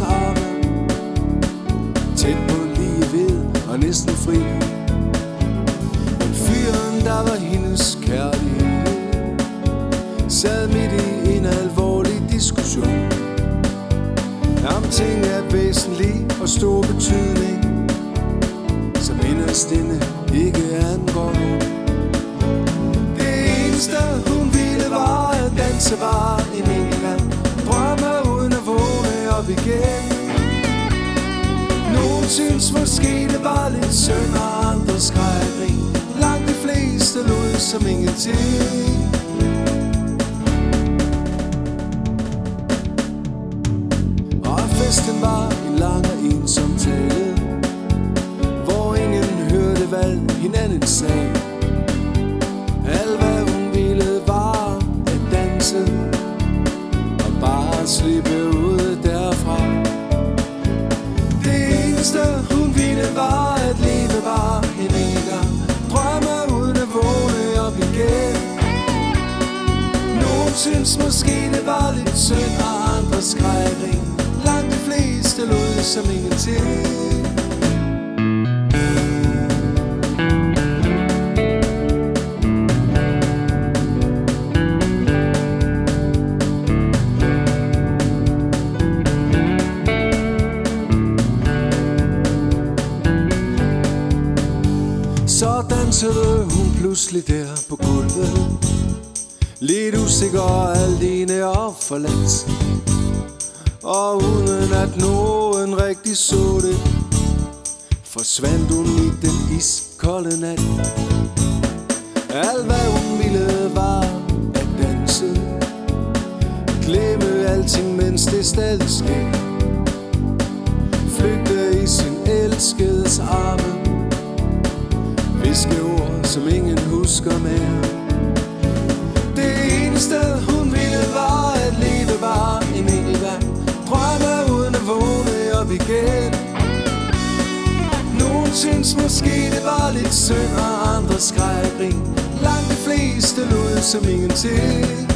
arme, tæt på lige ved og næsten fri. Men fyren, der var hendes kærlighed, sad midt i en alvorlig diskussion om ting af væsentlig og stor betydning, som inderst inde ikke angår nogen. Det eneste hun ville var at danse var en england, drømme uden at vågne op igen. Nogen synes måske det var lidt synd, og andre skreg. Langt de fleste lod som ingenting. Og festen var en lang og ensom tale, hvor ingen hørte hvad hinanden sagde. Alt hvad hun ville var at danse og bare slippe ud derfra. Det eneste hun ville var at leve var en engang, drømme uden at vågne op igen. Nogen synes måske det var lidt synd, og andre skreg. Langt de fleste lod som ingenting. Så dansede hun pludselig der på gulvet, lidt usikker og alene og forladt. Og uden at nogen rigtig så det, forsvandt hun i den iskolde nat. Alt hvad hun ville var at danse, glemme alting mens det stadig sker, flygte i sin elskedes arme, viske ord som ingen husker mere. Det eneste hun ville var at leve var en engelvand, drømme uden at vågne op igen. Nogen synes måske det var lidt synd, og andre skreg. Langt de fleste lod som ingenting.